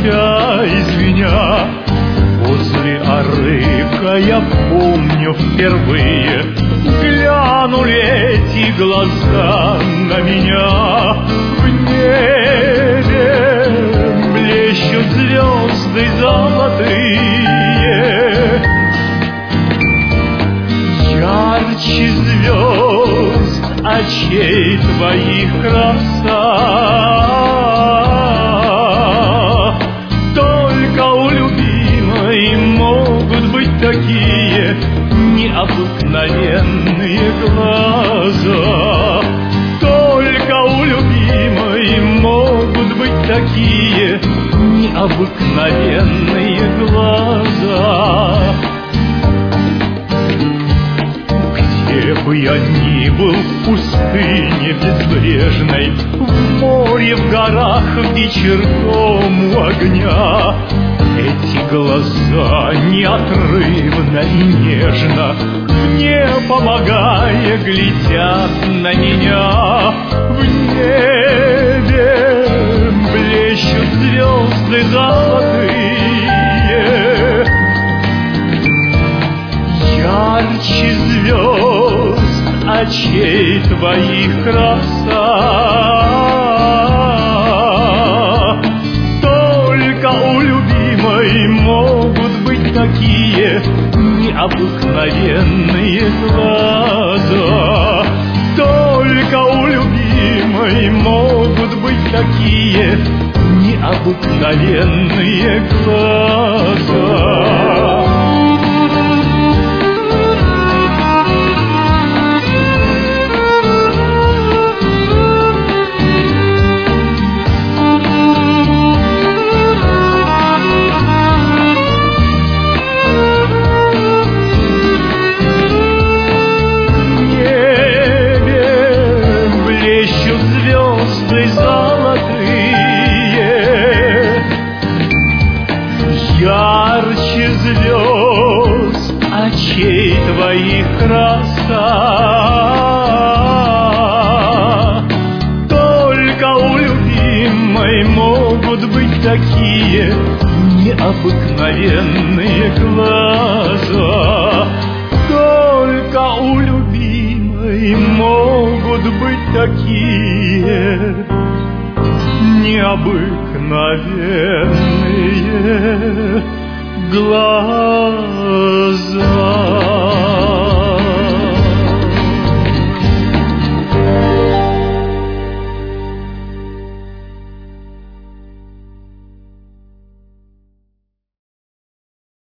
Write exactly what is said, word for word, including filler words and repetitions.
из меня. Возле арыка я помню впервые глянули эти глаза на меня. В небе блещут звезды золотые, ярче звезд очей твоих краса. Только у любимой могут быть такие необыкновенные глаза. Только у любимой могут быть такие необыкновенные глаза. Где бы я ни был, в пустыне безбрежной, в море, в горах, в вечерком у огня, эти глаза неотрывно и нежно, мне помогая, глядят на меня. В небе блещут звезды золотые, ярче звезд очей твоих краса. Только у любимой могут быть такие необыкновенные глаза. Только у любимой могут быть такие необыкновенные глаза. Ярче звезд очей твоих краса. Только у любимой могут быть такие необыкновенные глаза. Только у любимой могут быть такие необыкновенные глаза.